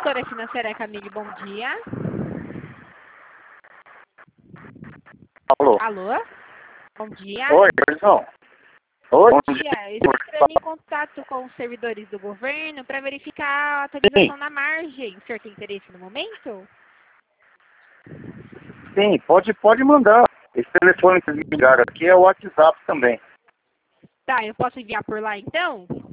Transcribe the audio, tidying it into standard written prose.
Consultora Financeira Camille, bom dia. Alô? Alô? Bom dia. Oi, Garzão. Oi, Bom dia. Eu estou entrando em contato com os servidores do governo para verificar a atualização na margem. O senhor tem interesse no momento? Sim, pode mandar. Esse telefone que eles me ligaram aqui é o WhatsApp também. Tá, eu posso enviar por lá então?